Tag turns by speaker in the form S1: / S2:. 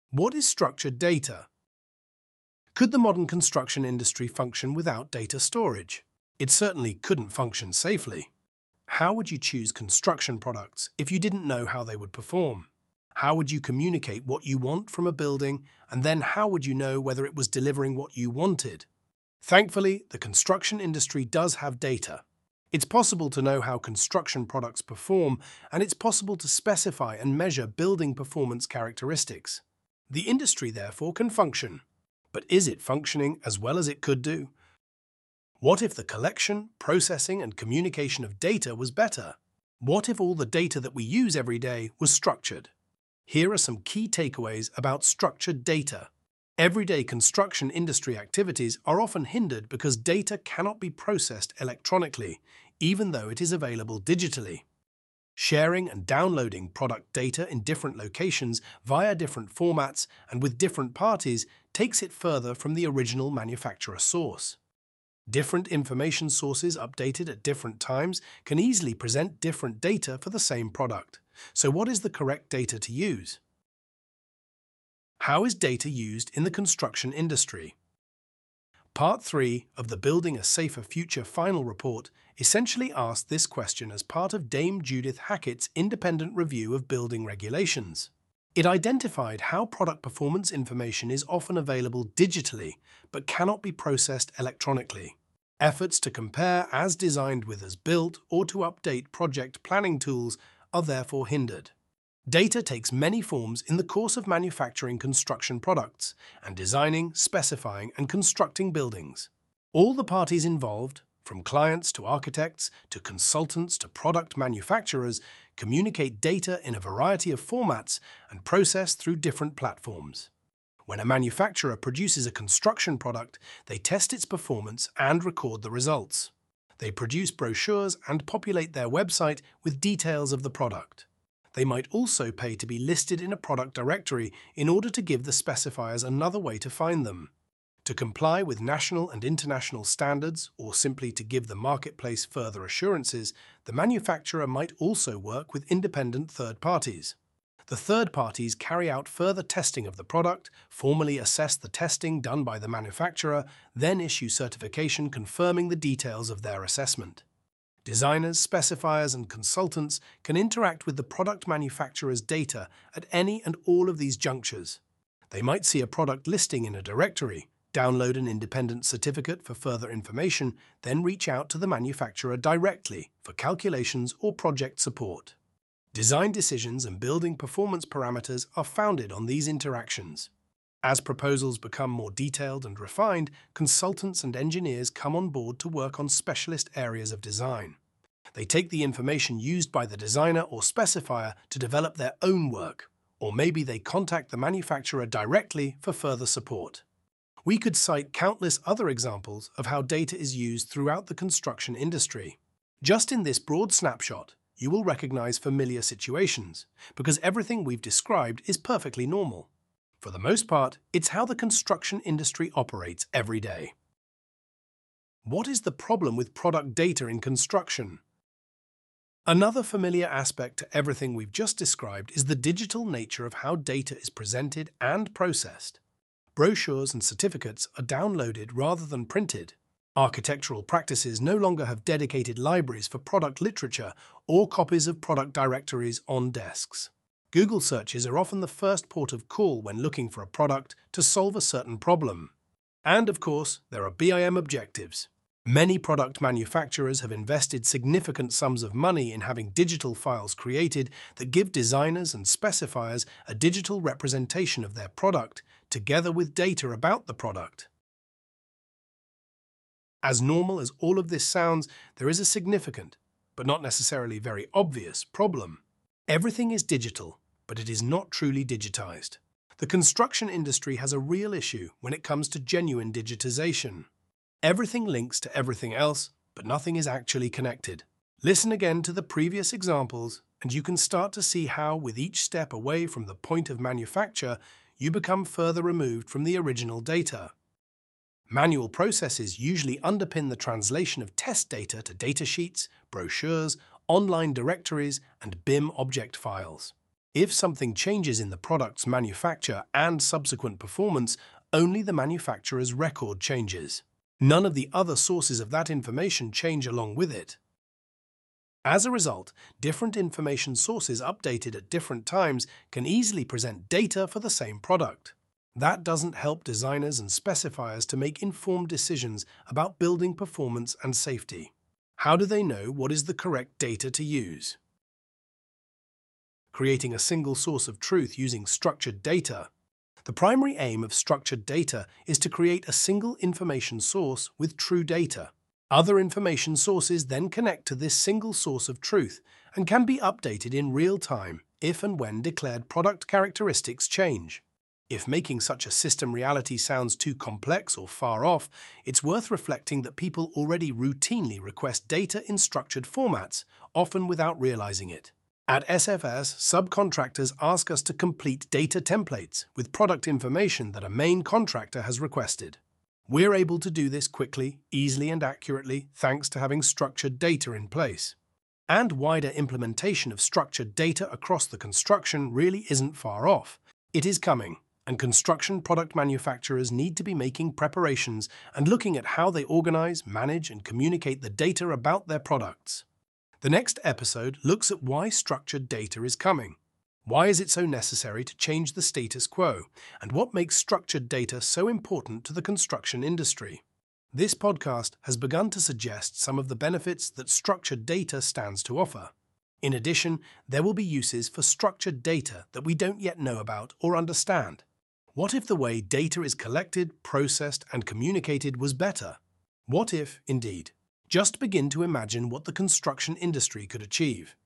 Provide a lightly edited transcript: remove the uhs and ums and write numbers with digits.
S1: What is structured data? Could the modern construction industry function without data storage? It certainly couldn't function safely. How would you choose construction products if you didn't know how they would perform? How would you communicate what you want from a building, and then how would you know whether it was delivering what you wanted? Thankfully, the construction industry does have data. It's possible to know how construction products perform, and it's possible to specify and measure building performance characteristics. The industry, therefore, can function. But is it functioning as well as it could do? What if the collection, processing, and communication of data was better? What if all the data that we use every day was structured? Here are some key takeaways about structured data. Everyday construction industry activities are often hindered because data cannot be processed electronically, even though it is available digitally. Sharing and downloading product data in different locations via different formats and with different parties takes it further from the original manufacturer source. Different information sources updated at different times can easily present different data for the same product. So what is the correct data to use? How is data used in the construction industry? Part 3 of the Building a Safer Future final report essentially asked this question as part of Dame Judith Hackett's independent review of building regulations. It identified how product performance information is often available digitally but cannot be processed electronically. Efforts to compare as designed with as built or to update project planning tools are therefore hindered. Data takes many forms in the course of manufacturing construction products and designing, specifying, and constructing buildings. All the parties involved, from clients to architects to consultants to product manufacturers, communicate data in a variety of formats and process through different platforms. When a manufacturer produces a construction product, they test its performance and record the results. They produce brochures and populate their website with details of the product. They might also pay to be listed in a product directory in order to give the specifiers another way to find them. To comply with national and international standards, or simply to give the marketplace further assurances, the manufacturer might also work with independent third parties. The third parties carry out further testing of the product, formally assess the testing done by the manufacturer, then issue certification confirming the details of their assessment. Designers, specifiers, and consultants can interact with the product manufacturer's data at any and all of these junctures. They might see a product listing in a directory, download an independent certificate for further information, then reach out to the manufacturer directly for calculations or project support. Design decisions and building performance parameters are founded on these interactions. As proposals become more detailed and refined, consultants and engineers come on board to work on specialist areas of design. They take the information used by the designer or specifier to develop their own work, or maybe they contact the manufacturer directly for further support. We could cite countless other examples of how data is used throughout the construction industry. Just in this broad snapshot, you will recognize familiar situations, because everything we've described is perfectly normal. For the most part, it's how the construction industry operates every day. What is the problem with product data in construction? Another familiar aspect to everything we've just described is the digital nature of how data is presented and processed. Brochures and certificates are downloaded rather than printed. Architectural practices no longer have dedicated libraries for product literature or copies of product directories on desks. Google searches are often the first port of call when looking for a product to solve a certain problem. And of course, there are BIM objectives. Many product manufacturers have invested significant sums of money in having digital files created that give designers and specifiers a digital representation of their product, together with data about the product. As normal as all of this sounds, there is a significant, but not necessarily very obvious, problem. Everything is digital, but it is not truly digitized. The construction industry has a real issue when it comes to genuine digitization. Everything links to everything else, but nothing is actually connected. Listen again to the previous examples, and you can start to see how, with each step away from the point of manufacture, you become further removed from the original data. Manual processes usually underpin the translation of test data to datasheets, brochures, online directories, and BIM object files. If something changes in the product's manufacture and subsequent performance, only the manufacturer's record changes. None of the other sources of that information change along with it. As a result, different information sources updated at different times can easily present data for the same product. That doesn't help designers and specifiers to make informed decisions about building performance and safety. How do they know what is the correct data to use? Creating a single source of truth using structured data. The primary aim of structured data is to create a single information source with true data. Other information sources then connect to this single source of truth and can be updated in real time if and when declared product characteristics change. If making such a system reality sounds too complex or far off, it's worth reflecting that people already routinely request data in structured formats, often without realizing it. At SFS, subcontractors ask us to complete data templates with product information that a main contractor has requested. We're able to do this quickly, easily, and accurately thanks to having structured data in place. And wider implementation of structured data across the construction really isn't far off. It is coming, and construction product manufacturers need to be making preparations and looking at how they organize, manage, and communicate the data about their products. The next episode looks at why structured data is coming. Why is it so necessary to change the status quo, and what makes structured data so important to the construction industry? This podcast has begun to suggest some of the benefits that structured data stands to offer. In addition, there will be uses for structured data that we don't yet know about or understand. What if the way data is collected, processed, and communicated was better? What if, indeed? Just begin to imagine what the construction industry could achieve.